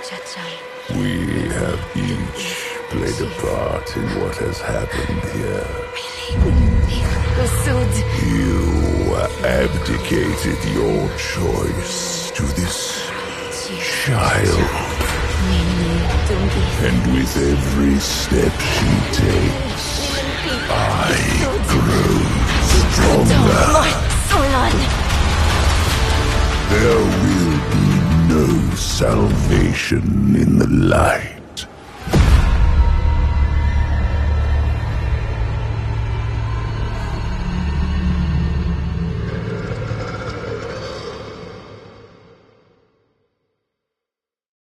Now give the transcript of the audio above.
We have each played a part in what has happened here. You abdicated your choice to this child. And with every step she takes, I grow stronger. There will be no salvation in the light.